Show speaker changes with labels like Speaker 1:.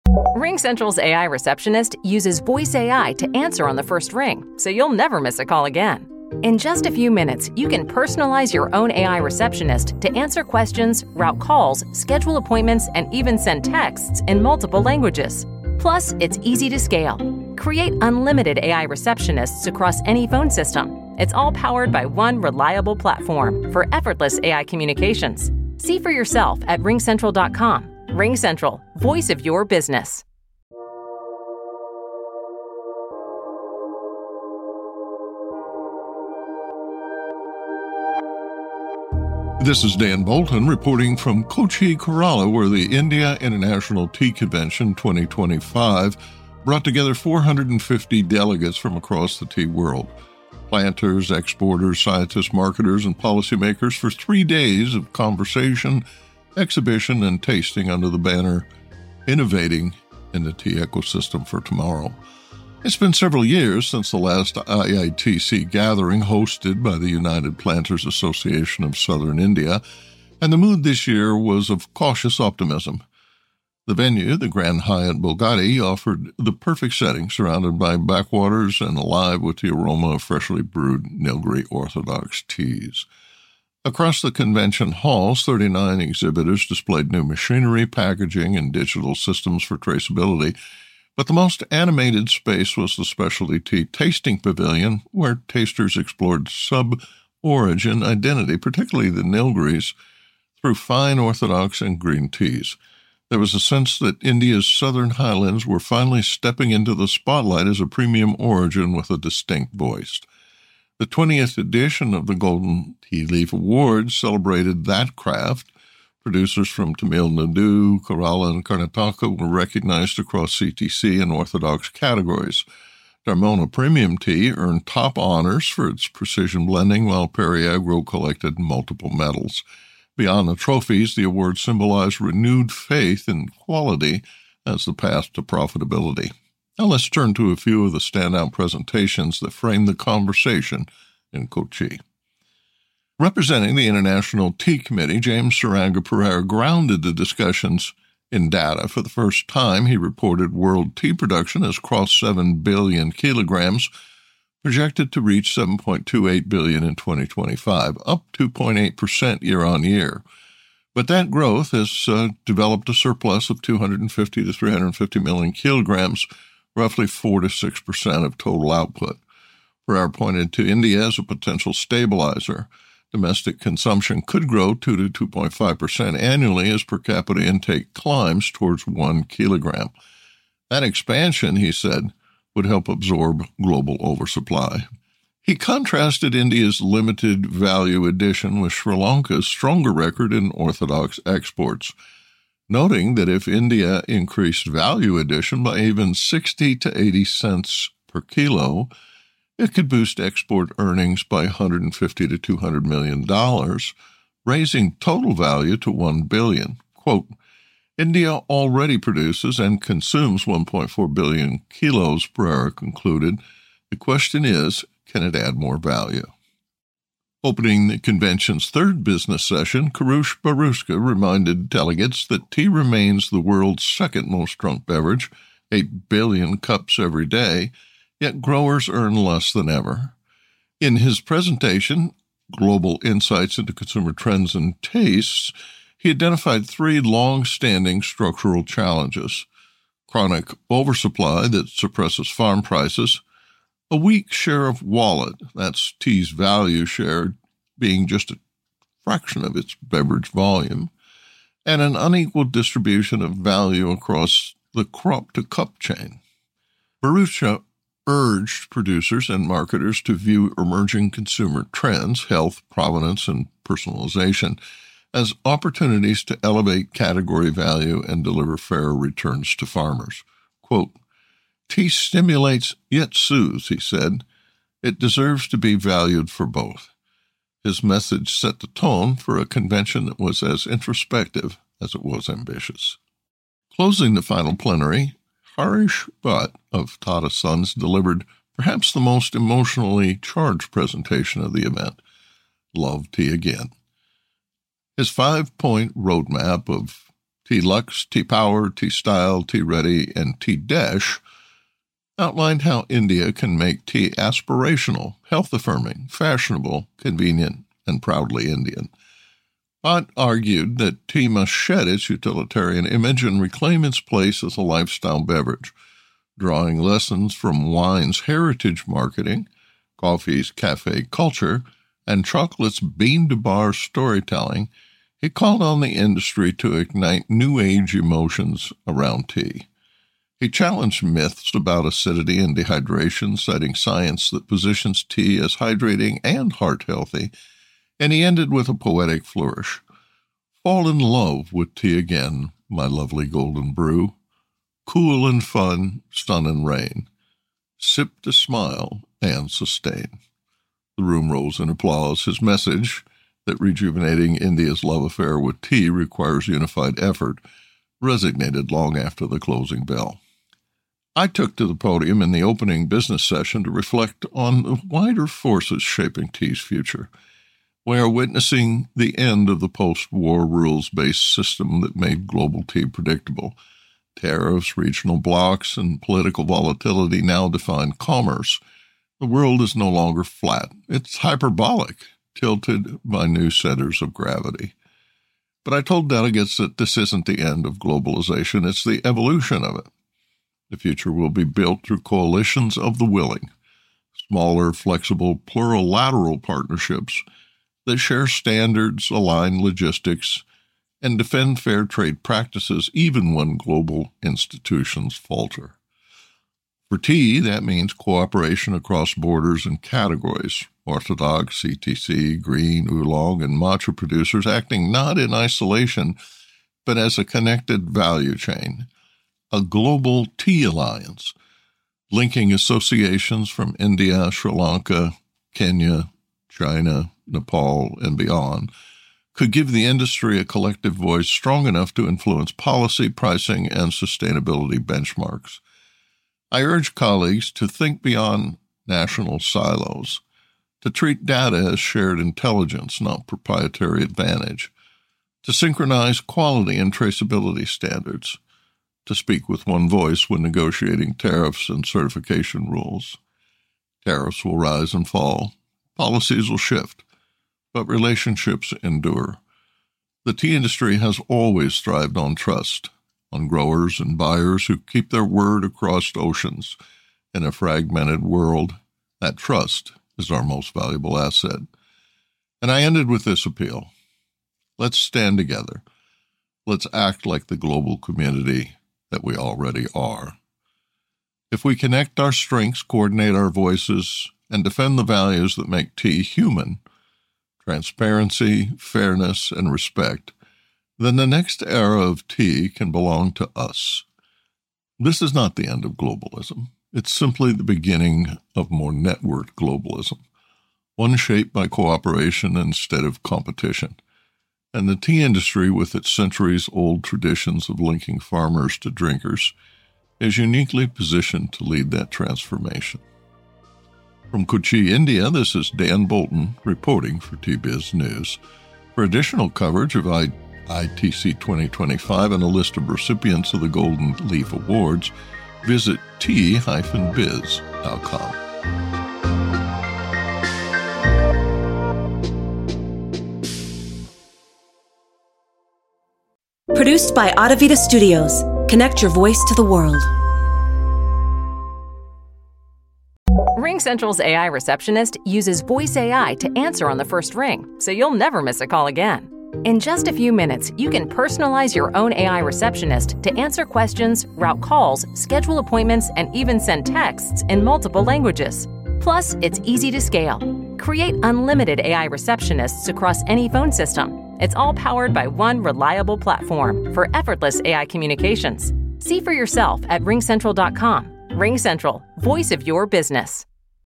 Speaker 1: RingCentral's AI receptionist uses voice AI to answer on the first ring, so you'll never miss a call again. In just a few minutes, you can personalize your own AI receptionist to answer questions, route calls, schedule appointments, and even send texts in multiple languages. Plus, it's easy to scale. Create unlimited AI receptionists across any phone system. It's all powered by one reliable platform for effortless AI communications. See for yourself at ringcentral.com. RingCentral, voice of your business.
Speaker 2: This is Dan Bolton reporting from Kochi, Kerala, where the India International Tea Convention 2025 brought together 450 delegates from across the tea world. Planters, exporters, scientists, marketers, and policymakers for 3 days of conversation, exhibition, and tasting under the banner Innovating in the Tea Ecosystem for Tomorrow. It's been several years since the last IITC gathering hosted by the United Planters Association of Southern India, and the mood this year was of cautious optimism. The venue, the Grand Hyatt Bogati, offered the perfect setting, surrounded by backwaters and alive with the aroma of freshly brewed Nilgiri Orthodox teas. Across the convention halls, 39 exhibitors displayed new machinery, packaging, and digital systems for traceability. But the most animated space was the specialty tea tasting pavilion, where tasters explored sub-origin identity, particularly the Nilgiris, through fine orthodox and green teas. There was a sense that India's southern highlands were finally stepping into the spotlight as a premium origin with a distinct voice. The 20th edition of the Golden Tea Leaf Awards celebrated that craft. Producers from Tamil Nadu, Kerala, and Karnataka were recognized across CTC and Orthodox categories. Dharmona Premium Tea earned top honors for its precision blending, while Periagro collected multiple medals. Beyond the trophies, the awards symbolized renewed faith in quality as the path to profitability. Now let's turn to a few of the standout presentations that framed the conversation in Kochi. Representing the International Tea Committee, James Saranga-Pereira grounded the discussions in data. For the first time, he reported world tea production has crossed 7 billion kilograms, projected to reach 7.28 billion in 2025, up 2.8% year-on-year. But that growth has developed a surplus of 250 to 350 million kilograms, roughly 4 to 6% of total output. Pereira pointed to India as a potential stabilizer. Domestic consumption could grow 2 to 2.5% annually as per capita intake climbs towards 1 kilogram. That expansion, he said, would help absorb global oversupply. He contrasted India's limited value addition with Sri Lanka's stronger record in orthodox exports, noting that if India increased value addition by even 60 to 80 cents per kilo, it could boost export earnings by $150 to $200 million, raising total value to $1 billion. Quote, India already produces and consumes 1.4 billion kilos, Pereira concluded. The question is, can it add more value? Opening the convention's third business session, Karush Baruska reminded delegates that tea remains the world's second most drunk beverage, 8 billion cups every day, yet growers earn less than ever. In his presentation, Global Insights into Consumer Trends and Tastes, he identified 3 long-standing structural challenges: chronic oversupply that suppresses farm prices, a weak share of wallet, that's tea's value share being just a fraction of its beverage volume, and an unequal distribution of value across the crop-to-cup chain. Barucha urged producers and marketers to view emerging consumer trends, health, provenance, and personalization, as opportunities to elevate category value and deliver fair returns to farmers. Quote, tea stimulates yet soothes, he said. It deserves to be valued for both. His message set the tone for a convention that was as introspective as it was ambitious. Closing the final plenary, Harish Bhatt of Tata Sons delivered perhaps the most emotionally charged presentation of the event, Love Tea Again. His 5-point roadmap of Tea Luxe, Tea Power, Tea Style, Tea Ready, and Tea Desh, outlined how India can make tea aspirational, health-affirming, fashionable, convenient, and proudly Indian. Bhatt argued that tea must shed its utilitarian image and reclaim its place as a lifestyle beverage, drawing lessons from wine's heritage marketing, coffee's cafe culture, and chocolate's bean-to-bar storytelling. He called on the industry to ignite new age emotions around tea. He challenged myths about acidity and dehydration, citing science that positions tea as hydrating and heart-healthy, and he ended with a poetic flourish. Fall in love with tea again, my lovely golden brew. Cool and fun, sun and rain. Sip to smile and sustain. The room rose in applause. His message that rejuvenating India's love affair with tea requires unified effort resonated long after the closing bell. I took to the podium in the opening business session to reflect on the wider forces shaping tea's future. We are witnessing the end of the post-war rules-based system that made global tea predictable. Tariffs, regional blocs, and political volatility now define commerce. The world is no longer flat. It's hyperbolic, tilted by new centers of gravity. But I told delegates that this isn't the end of globalization, it's the evolution of it. The future will be built through coalitions of the willing, smaller, flexible, plurilateral partnerships that share standards, align logistics, and defend fair trade practices even when global institutions falter. For tea, that means cooperation across borders and categories, orthodox, CTC, green, oolong, and matcha producers acting not in isolation, but as a connected value chain, a global tea alliance, linking associations from India, Sri Lanka, Kenya, China, Nepal, and beyond, could give the industry a collective voice strong enough to influence policy, pricing, and sustainability benchmarks. I urge colleagues to think beyond national silos, to treat data as shared intelligence, not proprietary advantage, to synchronize quality and traceability standards, to speak with one voice when negotiating tariffs and certification rules. Tariffs will rise and fall. Policies will shift, but relationships endure. The tea industry has always thrived on trust, on growers and buyers who keep their word across oceans. In a fragmented world, that trust is our most valuable asset. And I ended with this appeal. Let's stand together. Let's act like the global community that we already are. If we connect our strengths, coordinate our voices, and defend the values that make tea human, transparency, fairness, and respect, then the next era of tea can belong to us. This is not the end of globalism. It's simply the beginning of more networked globalism, one shaped by cooperation instead of competition. And the tea industry, with its centuries-old traditions of linking farmers to drinkers, is uniquely positioned to lead that transformation. From Kochi, India, this is Dan Bolton reporting for TBiz News. For additional coverage of ITC 2025 and a list of recipients of the Golden Leaf Awards, visit tea-biz.com.
Speaker 3: Produced by Adavita Studios. Connect your voice to the world.
Speaker 1: RingCentral's AI receptionist uses voice AI to answer on the first ring, so you'll never miss a call again. In just a few minutes, you can personalize your own AI receptionist to answer questions, route calls, schedule appointments, and even send texts in multiple languages. Plus, it's easy to scale. Create unlimited AI receptionists across any phone system. It's all powered by one reliable platform for effortless AI communications. See for yourself at ringcentral.com. RingCentral, voice of your business.